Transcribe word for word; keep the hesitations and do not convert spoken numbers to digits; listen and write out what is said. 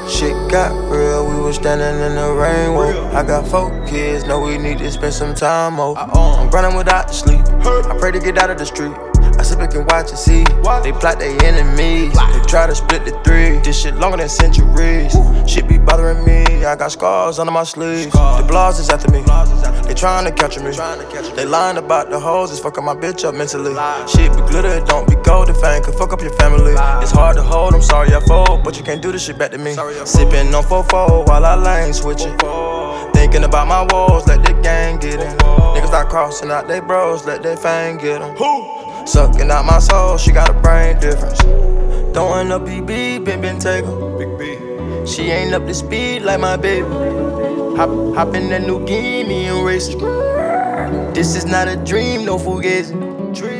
Shit got real, we was standing in the rain, whoa. I got four kids, know we need to spend some time, oh. I'm grinding without the sleep, I pray to get out of the street. I sit back and watch and see. They plot they enemies. They try to split the three. This shit longer than centuries. Shit be bothering me. I got scars under my sleeves. The blogs is after me. They trying to capture me. They lying about the hoes. It's fucking my bitch up mentally. Shit be glitter, it don't be gold. If I ain't could fuck up your family. It's hard to hold. I'm sorry I fold, but you can't do this shit back to me. Sipping on four four while I lane switching. Thinking about my walls, let the gang get in. Niggas start crossing out they bros, let their fame get them. Sucking out my soul, she got a brain difference. Throwing up B B, been been take her. Big B. She ain't up to speed like my baby. Hop, hop in that new Guinea and race. This is not a dream, no fugazi.